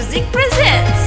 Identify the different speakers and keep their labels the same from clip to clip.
Speaker 1: Music presents.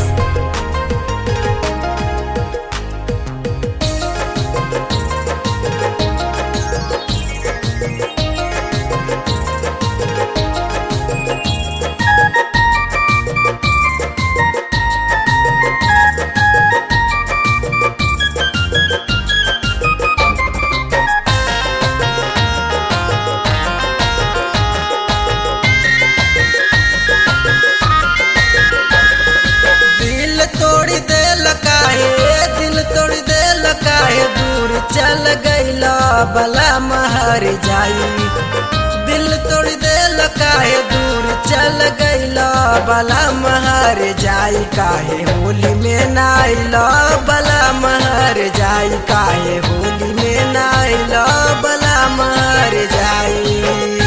Speaker 2: दूर चल गईला बला महर जाई। दिल तोड़ देल काहे दूर चल गईला बला महर जाई। काहे होली में नाइला बला महर जाई। काहे होली में नाइला बला महर जाई।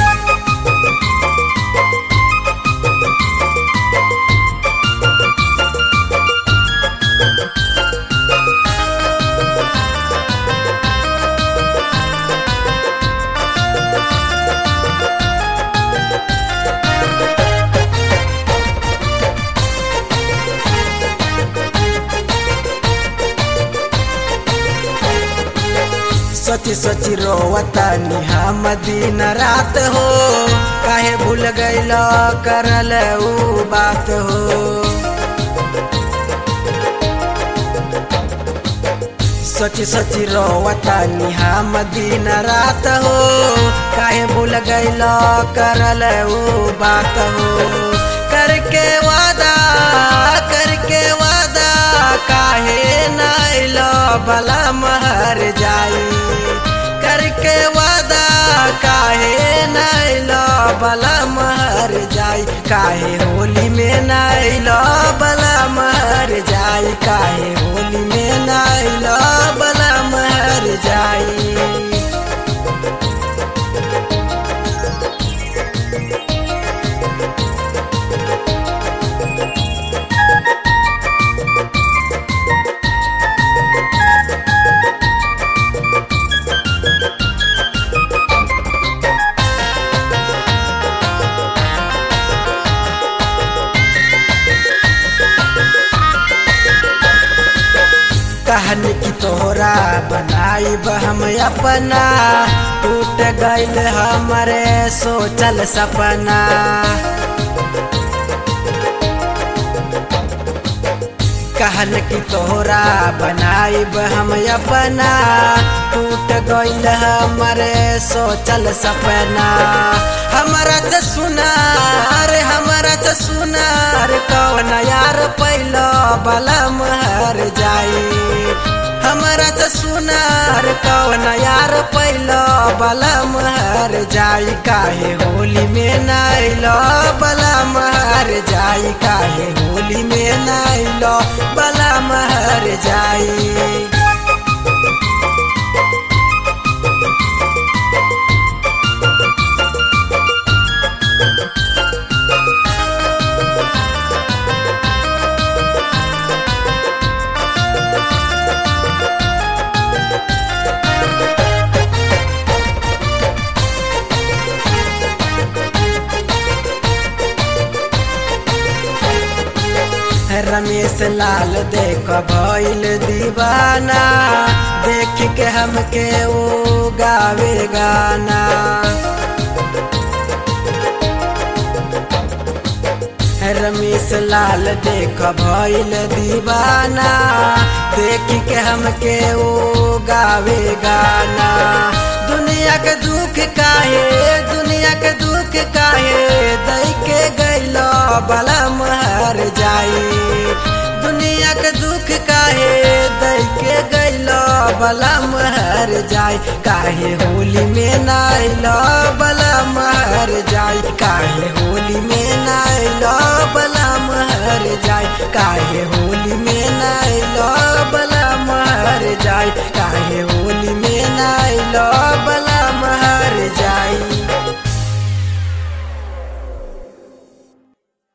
Speaker 2: सोची सोची रोवतानी हम दिन रात हो। काहे भूल गईला करल ऊ बात हो। सोची सोची रोवतानी हम दिन रात हो। काहे भूल गईला करल ऊ बात हो। करके वादा काहे नाइला बला महर जाई। करके वादा काहे नाइला बला महर जाई। काहे होली में नाइला बला महर जाई। काहे होली में नाइला बला महर जाई। कहानी की तोहरा बनाई हम अपना। टूट गईल हमारे सोचल सपना। कहानी की तोहरा बनाई हम अपना। टूट गईल हमारे सोचल सपना। हमारा से सुनार कौन यार पहला बला महर जाई। हमारा से सुनार कौन यार पहला बला महर जाई। काहे होली में नाइला बला महर जाई। काहे होली में नाइला बला महर जाई। रमेश लाल देख भइल दीवाना। देख के हमके वो गावे गाना। रमेश लाल देख भइल दीवाना। देख के हमके वो गावे गाना। दुनिया के दुख काहे दई के गईला बला महर जाई। दुनिया के दुख काहे दई के गईला बला महर जाई। काहे होली में नाइला बला महर जाई। काहे होली में नाइला बला महर जाई। काहे होली में नाइला बला महर जाई। काहे होली में नाइला